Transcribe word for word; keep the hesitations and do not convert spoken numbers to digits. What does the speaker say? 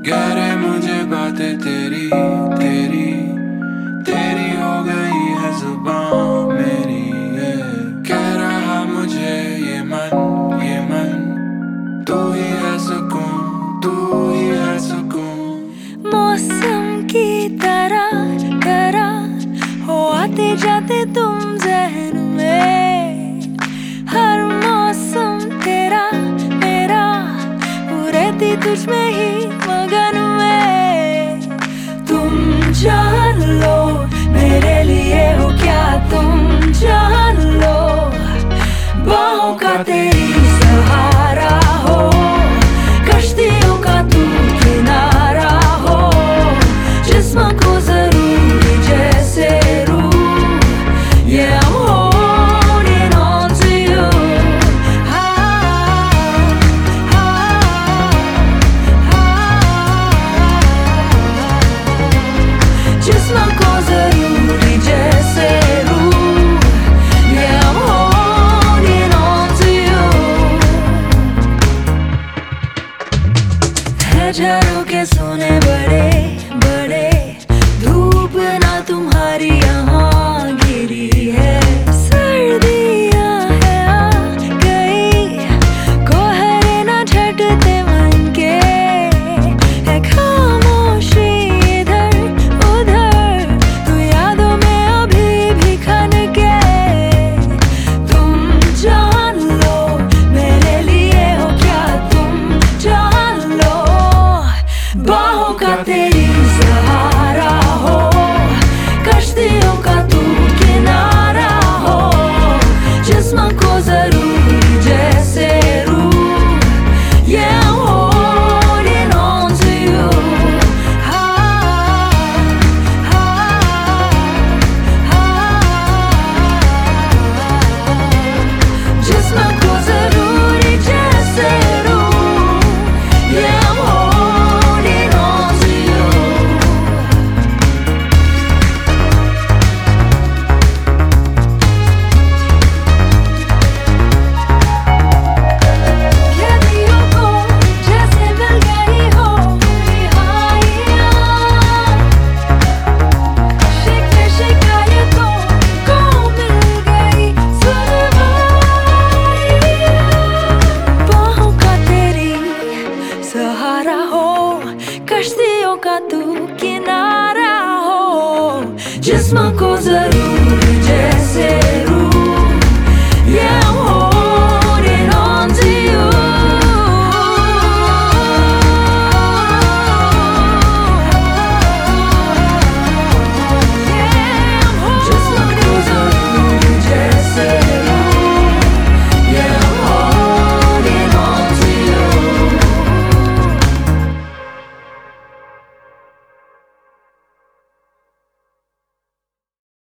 गहरे मुझे बातें तेरी तेरी तेरी हो गई है जुबान मेरी, ये कह रहा मुझे ये मन ये मन, तू ही है सुकून तू ही है सुकून। मौसम की तरह तरह हो आते जाते तुम ज़हन में, हर मौसम तेरा मेरा, वो रहती तुझ में ही मगन।